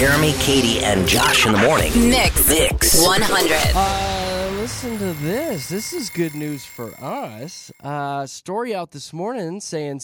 Jeremy, Katie, and Josh in the morning. Mix 100. Listen to this. This is good news for us. Story out this morning saying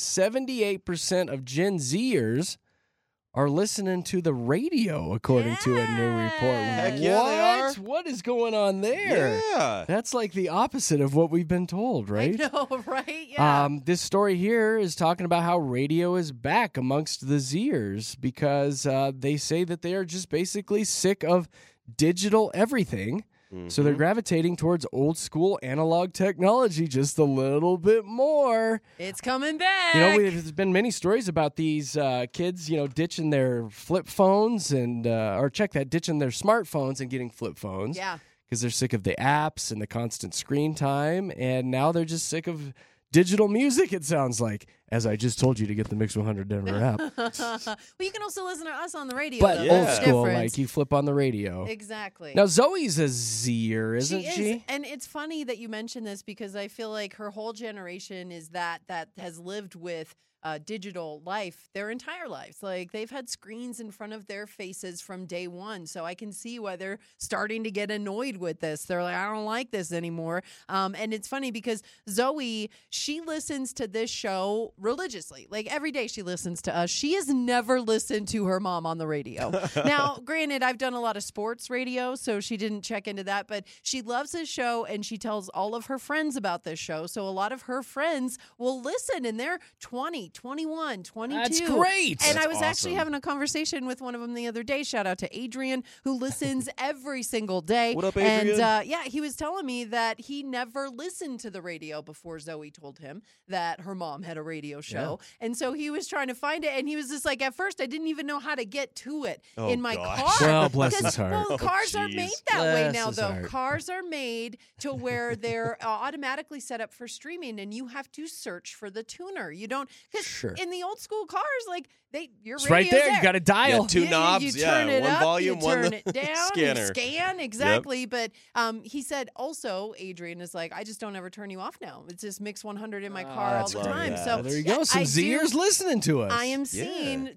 78% of Gen Zers are listening to the radio, according to a new report. Heck yeah, they are. What is going on there? Yeah. That's like the opposite of what we've been told, right? I know, right? Yeah. This story here is talking about how radio is back amongst the Zers because they say that they are just basically sick of digital everything. So they're gravitating towards old school analog technology just a little bit more. It's coming back. You know, there's been many stories about these kids, ditching their flip phones ditching their smartphones and getting flip phones. Yeah. Because they're sick of the apps and the constant screen time. And now they're just sick of digital music, it sounds like, as I just told you to get the Mix 100 Denver app. Well, you can also listen to us on the radio. But though. old There's school, difference. like you flip on the radio. Exactly. Now, Zoe's a Zer, isn't she? Is. And it's funny that you mention this because I feel like her whole generation is that has lived with digital life their entire lives. Like they've had screens in front of their faces from day one. So I can see why they're starting to get annoyed with this. They're like, I don't like this anymore. And it's funny because Zoe, she listens to this show religiously. Like every day she listens to us. She has never listened to her mom on the radio. Now, granted, I've done a lot of sports radio, so she didn't check into that, but she loves this show and she tells all of her friends about this show. So a lot of her friends will listen and they're 20, 21, 22. That's great. And That's I was actually awesome. having a conversation with one of them the other day. Shout out to Adrian, who listens every single day. What up, Adrian? And he was telling me that he never listened to the radio before Zoe told him that her mom had a radio show. And so he was trying to find it. And he was just like, at first, I didn't even know how to get to it in my gosh. car. Well, bless Because, his heart. Well, Oh, cars are geez. made that way Bless now, his though. heart. Cars are made to where they're automatically set up for streaming, and you have to search for the tuner. You don't, because Sure. in the old school cars, like your It's right radio's there. You got to dial. Yeah, two knobs, You turn yeah, it one up, volume, you one turn the it down, scanner. you scan, exactly. But he said also, Adrian is like, I just don't ever turn you off now. It's just Mix 100 in my car all that's the great. time. Yeah, So There you go. Some I do- Zers listening to us. I am Yeah. seeing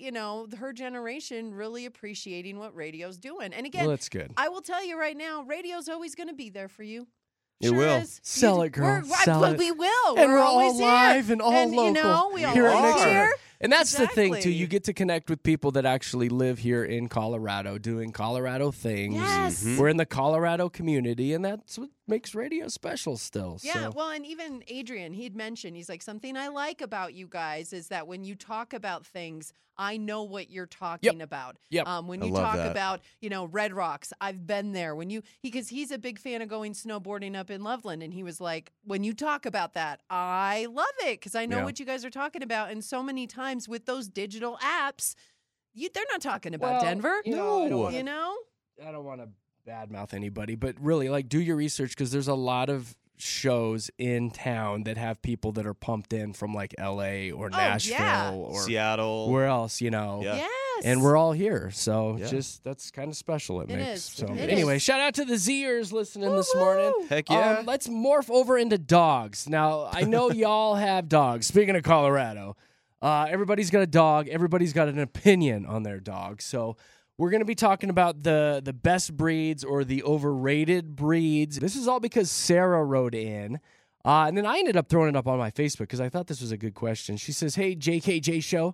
her generation really appreciating what radio's doing. And again, Well, that's good. I will tell you right now, radio's always going to be there for you. It Sure will. is. Sell it, girl. Sell it. We will. And we're all always here. live and all local. You know, we all Here at live Mix here. 100. And that's the thing, too. Exactly. You get to connect with people that actually live here in Colorado, doing Colorado things. Yes. We're in the Colorado community, and that's what makes radio special still. Yeah, So. well, and even Adrian, he'd mentioned, he's like, something I like about you guys is that when you talk about things, I know what you're talking about. Yep. When I you love talk that. about, Red Rocks, I've been there. Because he's a big fan of going snowboarding up in Loveland, and he was like, when you talk about that, I love it because I know Yeah. what you guys are talking about. And so many times with those digital apps, they're not talking about Well, Denver. I don't wanna- You know? I don't want to badmouth anybody, but really, like, do your research because there's a lot of shows in town that have people that are pumped in from like LA or Nashville yeah. or Seattle. where else, Yeah. Yes. And we're all here, so Yeah. that's kind of special. It It makes. is. So It anyway, is. shout out to the Zers listening this morning. Heck yeah. Let's morph over into dogs. Now I know y'all have dogs. Speaking of Colorado, everybody's got a dog. Everybody's got an opinion on their dog. So we're going to be talking about the best breeds or the overrated breeds. This is all because Sarah wrote in. And then I ended up throwing it up on my Facebook because I thought this was a good question. She says, hey, JKJ Show,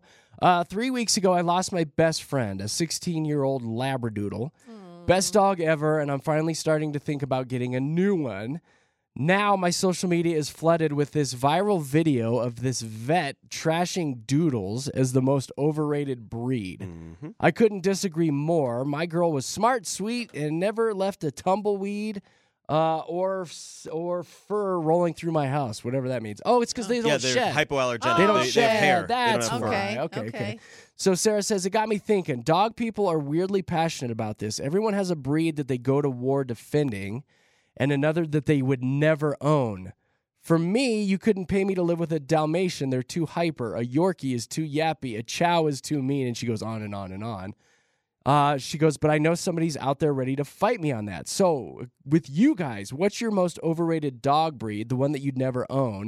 3 weeks ago I lost my best friend, a 16-year-old Labradoodle. Best dog ever, and I'm finally starting to think about getting a new one. Now my social media is flooded with this viral video of this vet trashing doodles as the most overrated breed. I couldn't disagree more. My girl was smart, sweet, and never left a tumbleweed or fur rolling through my house, whatever that means. Oh, it's because they don't Yeah, they're shed. hypoallergenic. They don't they shed. have hair. That's they don't have why. fur. Okay. So Sarah says, it got me thinking. Dog people are weirdly passionate about this. Everyone has a breed that they go to war defending and another that they would never own. For me, you couldn't pay me to live with a Dalmatian. They're too hyper. A Yorkie is too yappy. A Chow is too mean. And she goes on and on and on. She goes, but I know somebody's out there ready to fight me on that. So with you guys, what's your most overrated dog breed, the one that you'd never own?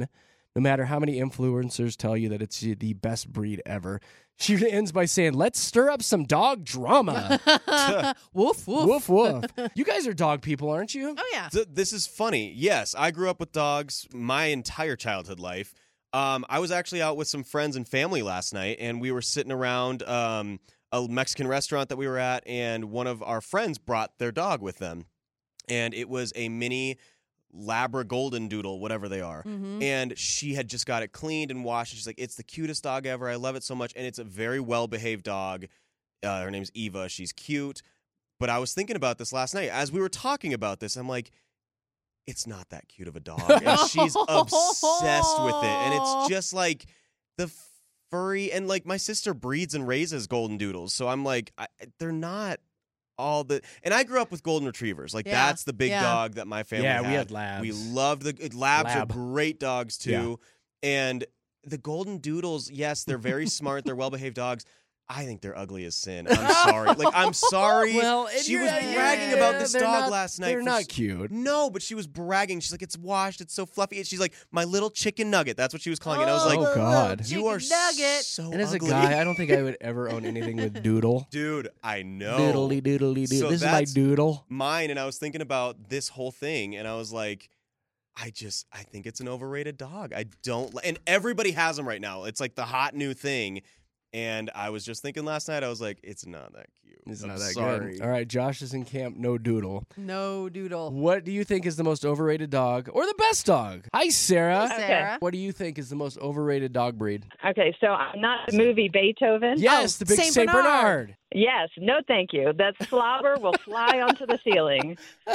no matter how many influencers tell you that it's the best breed ever. She ends by saying, let's stir up some dog drama. Woof, Woof, woof. woof. You guys are dog people, aren't you? Oh, yeah. This is funny. Yes, I grew up with dogs my entire childhood life. I was actually out with some friends and family last night, and we were sitting around a Mexican restaurant that we were at, and one of our friends brought their dog with them. And it was a mini Labra Golden Doodle, whatever they are. Mm-hmm. And she had just got it cleaned and washed. And she's like, it's the cutest dog ever. I love it so much. And it's a very well-behaved dog. Her name's Eva. She's cute. But I was thinking about this last night. As we were talking about this, I'm like, it's not that cute of a dog. And she's obsessed with it. And it's just like the furry. And like my sister breeds and raises Golden Doodles. So I'm like, they're not all the. And I grew up with Golden Retrievers. Like that's the big dog that my family had. Yeah, we had Labs. We loved Labs are great dogs too. And the Golden Doodles, yes, they're very smart. They're well-behaved dogs. I think they're ugly as sin. I'm sorry. I'm sorry. Well, she was bragging about this dog last night. They're not cute. No, but she was bragging. She's like, it's washed. It's so fluffy. And she's like, my little chicken nugget. That's what she was calling it. I was like, oh, God. You are nugget. so And as ugly. a guy, I don't think I would ever own anything with Doodle. Dude, I know. Doodly doodly doodle. So This is my that's Doodle. Mine, and I was thinking about this whole thing, and I was like, I think it's an overrated dog. I don't, and everybody has them right now. It's like the hot new thing. And I was just thinking last night, I was like, it's not that cute. It's I'm not that sorry. good. All right, Josh is in camp. No Doodle. No Doodle. What do you think is the most overrated dog or the best dog? Hi, Sarah. Hey, Sarah. What do you think is the most overrated dog breed? Okay, so I'm not the movie Beethoven. Yes, the big Saint Saint Bernard. Yes, no thank you. That slobber will fly onto the ceiling.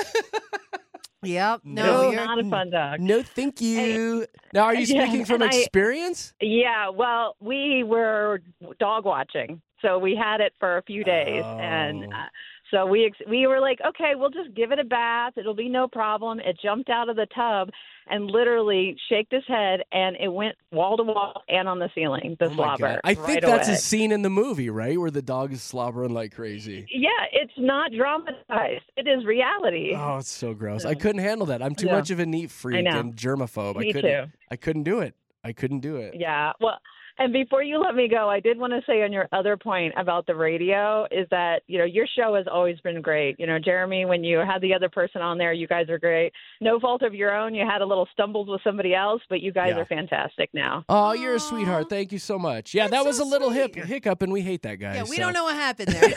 Yep. No, you're Not a fun dog. No, thank you. Now, are you Yeah, speaking from and experience? Yeah, well, we were dog watching, so we had it for a few days, and Oh. so we were like, okay, we'll just give it a bath. It'll be no problem. It jumped out of the tub and literally shaked his head, and it went wall to wall and on the ceiling. The Oh my slobber. God. I think right that's away. a scene in the movie, right? Where the dog is slobbering like crazy. Yeah, it's not dramatized. It is reality. Oh, it's so gross. I couldn't handle that. I'm too Yeah. much of a neat freak know. and germaphobe. Me I couldn't do it. I couldn't do it. Yeah. Well, and before you let me go, I did want to say on your other point about the radio is that, your show has always been great. Jeremy, when you had the other person on there, you guys are great. No fault of your own. You had a little stumbles with somebody else, but you guys Yeah. are fantastic now. Oh, you're a sweetheart. Thank you so much. Yeah, That's that was so a little sweet. hiccup, and we hate that guy. Yeah, we so. don't know what happened there.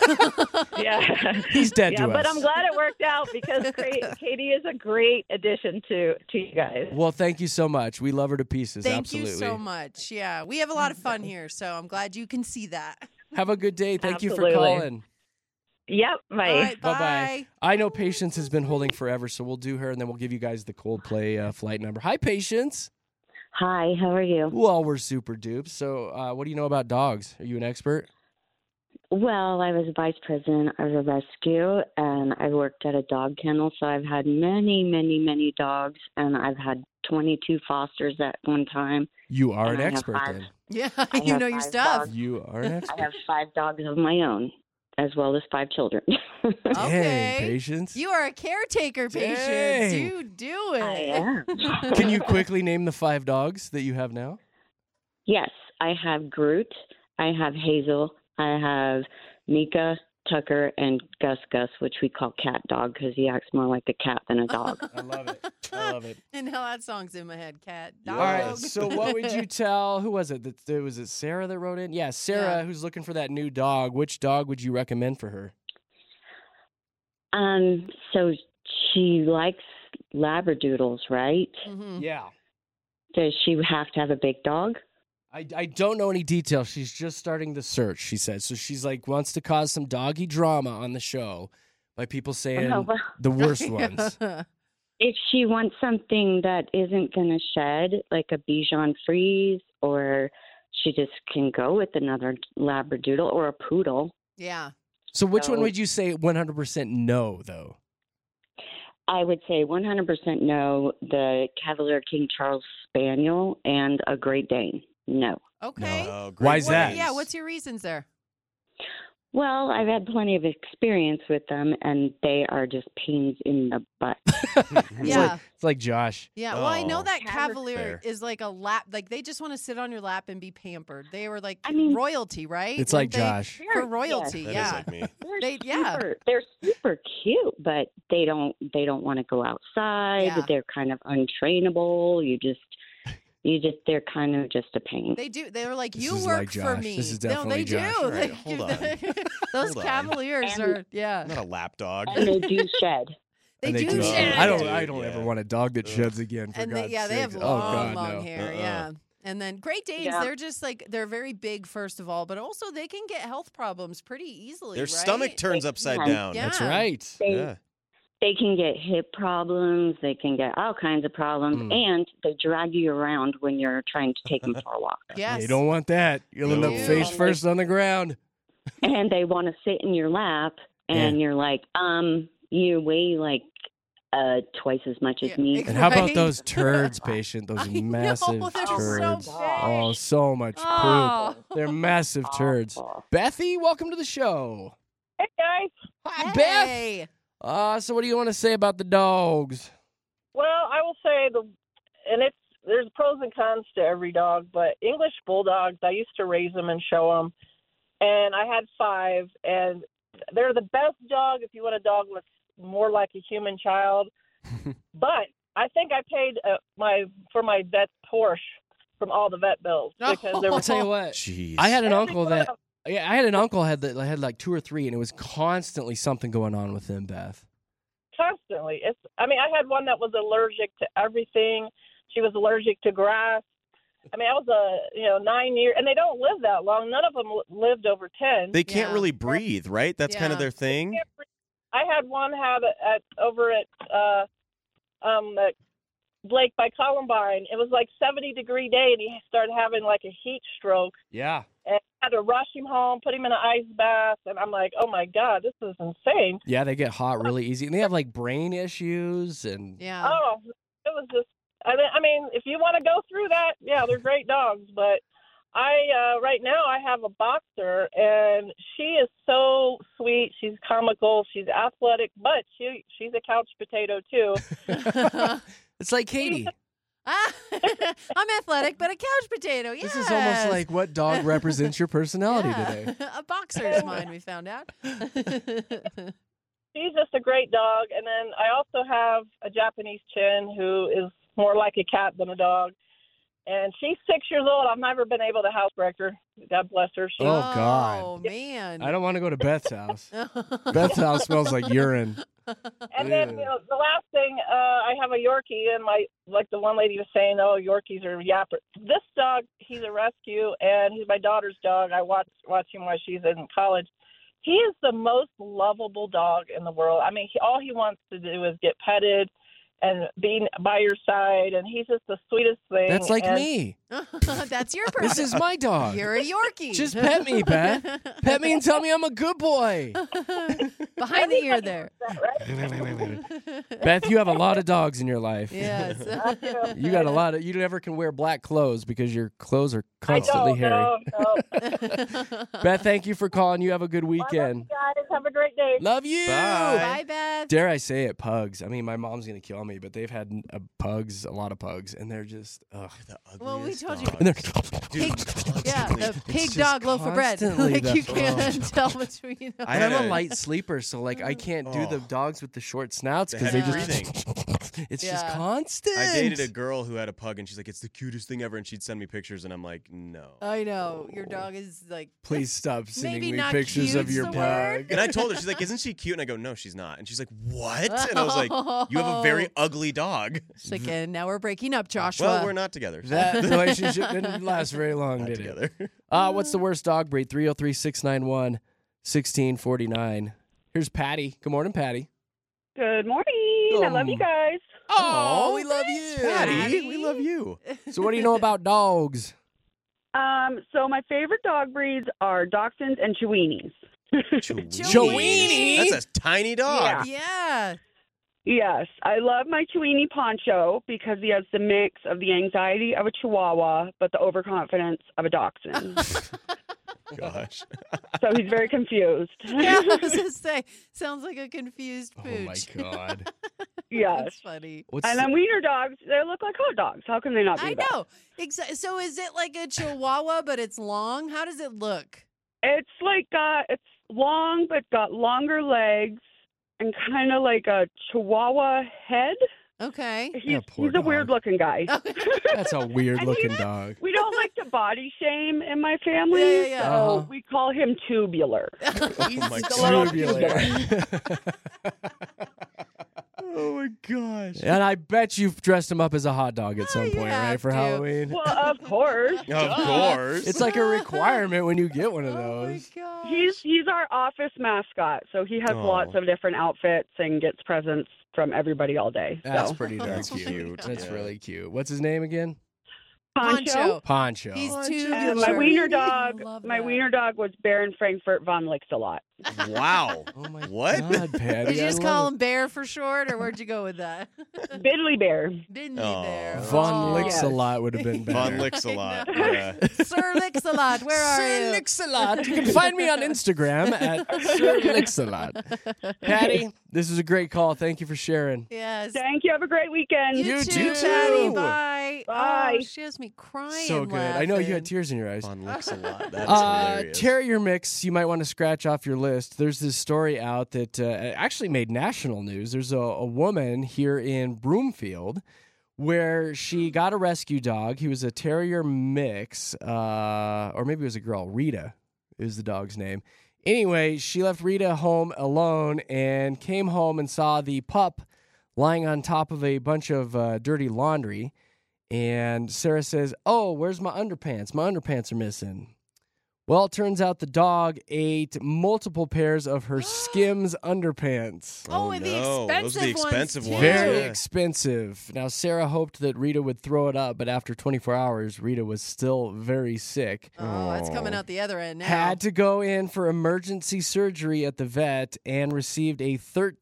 Yeah. He's dead Yeah, to but us. I'm glad it worked out because Katie is a great addition to you guys. Well, thank you so much. We love her to pieces. Thank Absolutely. you so much. Yeah, we have a lot of fun here, so I'm glad you can see that. Have a good day. Thank you Absolutely. for calling. Yep. Bye. All right, Bye-bye. bye. I know Patience has been holding forever, so we'll do her, and then we'll give you guys the Coldplay flight number. Hi, Patience. Hi, how are you? Well, we're super dupes. So what do you know about dogs? Are you an expert? Well, I was vice president of a rescue, and I worked at a dog kennel, so I've had many, many, many dogs, and I've had 22 fosters at one time. You are And an I have expert, 5. then. Yeah, I you have know your 5 stuff. dogs. You are an I expert. have 5 dogs of my own, as well as 5 children. Okay. Dang, Patience. You are a caretaker, Patience. Dang. You do it. I am. Can you quickly name the 5 dogs that you have now? Yes, I have Groot, I have Hazel, I have Mika, Tucker, and Gus Gus, which we call Cat Dog because he acts more like a cat than a dog. I love it. I love it. And now that song's in my head, Cat. Dog. All right. So, what would you tell? Who was it? Was it Sarah that wrote in? Yeah, Sarah, Yeah. who's looking for that new dog. Which dog would you recommend for her? So she likes Labradoodles, right? Mhm. Yeah. Does she have to have a big dog? I don't know any details. She's just starting the search, she said. So she's like wants to cause some doggy drama on the show by people saying Oh, well. the worst ones. If she wants something that isn't going to shed, like a Bichon Frise, or she just can go with another Labradoodle or a Poodle. Yeah. So which one So- would you say 100% no, though? I would say 100% no, the Cavalier King Charles Spaniel and a Great Dane. No. Okay. Oh, Why is great that? ones. Yeah, what's your reasons there? Well, I've had plenty of experience with them, and they are just pains in the butt. It's like Josh. Yeah, well, I know Oh. that Fair. Cavalier is like a lap. Like they just want to sit on your lap and be pampered. They were like I mean- royalty, right? It's Weren't like Josh. for royalty. That is Yeah, like me. They're super cute, but they don't want to go outside. Yeah. They're kind of untrainable. They're kind of just a pain. they do. They were like, This you is work like for Josh. me. This is no, definitely they Josh. do. All right, They- hold on. Those Hold on. Cavaliers And- are. Yeah, I'm not a lap dog. And they do shed. they And do. do. shed. I don't Yeah. ever want a dog that Ugh. sheds again. For And God's they have sakes. long, oh, God, long no. hair. Uh-uh. Yeah. And then Great Danes, Yeah. they're just like they're very big, first of all, but also they can get health problems pretty easily. Their right? stomach turns upside Yeah. down. Yeah. That's right. Yeah. They can get hip problems. They can get all kinds of problems, Mm. and they drag you around when you're trying to take them for a walk. Yes. You don't want that. You'll end up No. face first on the ground. And they want to sit in your lap, and you're like, you weigh like twice as much as Yeah. me. And how about Right? those turds, patient? Those I know, massive they're so turds. big. Oh, so much poop. Oh. They're massive turds. Awful. Bethy, welcome to the show. Hey guys. Hi, Beth. Hey. So what do you want to say about the dogs? Well, I will say there's pros and cons to every dog, but English bulldogs, I used to raise them and show them, and I had 5, and they're the best dog if you want a dog that's more like a human child. But I think I paid for my vet Porsche from all the vet bills because there I'll was tell you what. Jeez. I had an every uncle one that of- I had an uncle had like 2 or 3, and it was constantly something going on with him, Beth. constantly. I had one that was allergic to everything. She was allergic to grass. I was 9 years, and they don't live that long. None of them lived over 10. They can't Yeah. really breathe, right? That's kind of Yeah. their thing. I had one over at at Blake by Columbine. It was like 70-degree day, and he started having like a heat stroke. Yeah. And I had to rush him home, put him in an ice bath, and I'm like, oh my God, this is insane. Yeah, they get hot really easy, and they have like brain issues and Yeah. Oh, it was just. If you want to go through that, yeah, they're great dogs. But right now I have a boxer, and she is so sweet. She's comical. She's athletic, but she's a couch potato too. it's like Katie. I'm athletic, but a couch potato. Yes. This is almost like what dog represents your personality today. A boxer's mine, we found out. She's just a great dog. And then I also have a Japanese Chin who is more like a cat than a dog. And she's 6 years old. I've never been able to housebreak her. God bless her. She, Oh, God. Oh, man. I don't want to go to Beth's house. Beth's house smells like urine. And then the last thing, I have a Yorkie, and the one lady was saying, oh, Yorkies are yapper. This dog, he's a rescue, and he's my daughter's dog. I watch him while she's in college. He is the most lovable dog in the world. All he wants to do is get petted and be by your side, and he's just the sweetest thing. That's like and me. That's your person. This is my dog. You're a Yorkie. Just pet me, Beth. Pet me and tell me I'm a good boy. Behind the ear there. Beth, you have a lot of dogs in your life. Yes. You got a lot of. You never can wear black clothes because your clothes are I constantly hairy. No. Beth, thank you for calling. You have a good I love you weekend. guys. Have a great day. Love you. Bye. Bye, Beth. Dare I say it, pugs. My mom's gonna kill me, but they've had a lot of pugs, and they're just ugh. Well, we told you. And they're Pig, yeah, the pig just dog loaf of bread. constantly Like the- you can't tell between. I And I'm had a a- light sleeper, so like I can't do the Oh. dogs with the short snouts The because they heavy just. It's just Yeah. constant. I dated a girl who had a pug, and she's like, "It's the cutest thing ever," and she'd send me pictures, and I'm like, "No." I know your dog is like. Please stop sending Maybe me not pictures of cute's your the pug. word. And I told her, she's like, "Isn't she cute?" And I go, "No, she's not." And she's like, "What?" And I was like, "You have a very ugly dog." It's like, and now we're breaking up, Joshua. Well, we're not together. That relationship didn't last very long, Not did it? together. What's the worst dog breed? 303-691-1649. Here's Patty. Good morning, Patty. Good morning. I love you guys. Oh, we love you. Patty, we love you. So what do you know about dogs? So my favorite dog breeds are Dachshunds and Chihuahuas. Chihuahua? That's a tiny dog. Yeah. Yes, I love my Chihuahua Poncho because he has the mix of the anxiety of a Chihuahua, but the overconfidence of a Dachshund. Gosh. So he's very confused. Yeah, I was gonna say, sounds like a confused Oh pooch. my god. Yes. That's funny. What's And then wiener dogs, they look like hot dogs. How can they not be I that? know. So is it like a Chihuahua, but it's long? How does it look? It's like it's long, but got longer legs and kind of like a Chihuahua head. Okay. He's poor a weird looking guy. That's a weird And looking he- dog. We don't like to body shame in my family, Yeah. so Uh-huh. we call him tubular. He's my just God. a little Tubular. Oh my gosh. And I bet you've dressed him up as a hot dog at some you point, right? have For to. Halloween. Well, of course. Of course. It's like a requirement when you get one of Oh my those. gosh. He's our office mascot, so he has Oh. lots of different outfits and gets presents from everybody all day. That's so. pretty darn That's cute. cute, That's yeah. really cute. What's his name again? Poncho. Poncho. He's And tubular. my wiener I dog. love My that. wiener dog was Baron Frankfurt von Licksalot. Wow. Oh my What? God, Patty. Did you I just love call it. him Bear for short, or where'd you go with that? Biddly Bear. Didn't Oh. Bear. Von Oh. Licks a lot would have been better. Von licks a lot. I know. Yeah. Sir Licks-a-lot, where are Sir you? Licks-a-lot. You can find me on Instagram at Sir Licks-a-lot. Patty, this is a great call. Thank you for sharing. Yes. Thank you. Have a great weekend. You too, too. Patty. Bye. Bye. Oh, she has me crying. So good. I know you had laughing. tears in your eyes. Von licks a lot. That is hilarious. Terrier mix, you might want to scratch off your list. There's this story out that actually made national news. There's a woman here in Broomfield where she got a rescue dog. He was a terrier mix, or maybe it was a girl. Rita is the dog's name. Anyway, she left Rita home alone and came home and saw the pup lying on top of a bunch of dirty laundry. And Sarah says, "Oh, where's my underpants? My underpants are missing." Well, it turns out the dog ate multiple pairs of her Skims underpants. Oh, and the no. Those are the expensive expensive ones, ones. too. Very Yeah. expensive. Now, Sarah hoped that Rita would throw it up, but after 24 hours, Rita was still very sick. Oh, that's coming out the other end now. Had to go in for emergency surgery at the vet and received a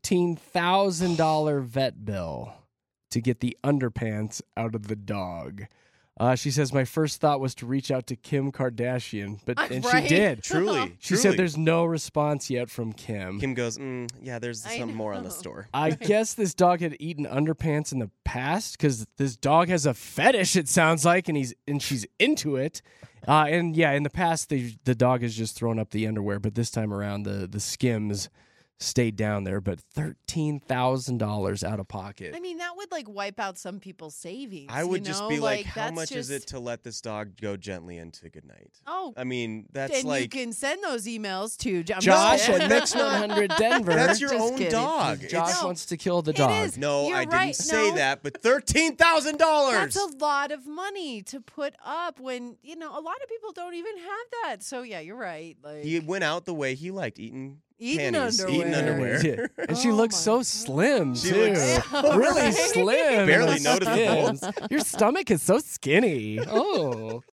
$13,000 vet bill to get the underpants out of the dog. She says, my first thought was to reach out to Kim Kardashian, and Right? she did. Truly. She said there's no response yet from Kim. Kim goes, yeah, there's I something more on the know. store. I guess this dog had eaten underpants in the past because this dog has a fetish, it sounds like, and she's into it. And yeah, in the past, the dog has just thrown up the underwear, but this time around, the Skims stayed down there. But $13,000 out of pocket. I mean, that would like wipe out some people's savings. I would you just know? be like, how that's much is it just- to let this dog go gently into goodnight? Oh, I mean, that's and like, you can send those emails to Josh at Mix 100 Denver. that's your Just own kidding. dog. Josh No, wants to kill the it dog. is. No, You're I didn't right. say No. that, but $13,000. That's a lot of money to put up when, a lot of people don't even have that. So, yeah, you're right. Like, He went out the way he liked, eating Eating panties, underwear. eating underwear. Yeah. And she Oh looks my so God. slim, She too. looks so really right. slim. Barely in the noticeable. Skims. Your stomach is so skinny. Oh.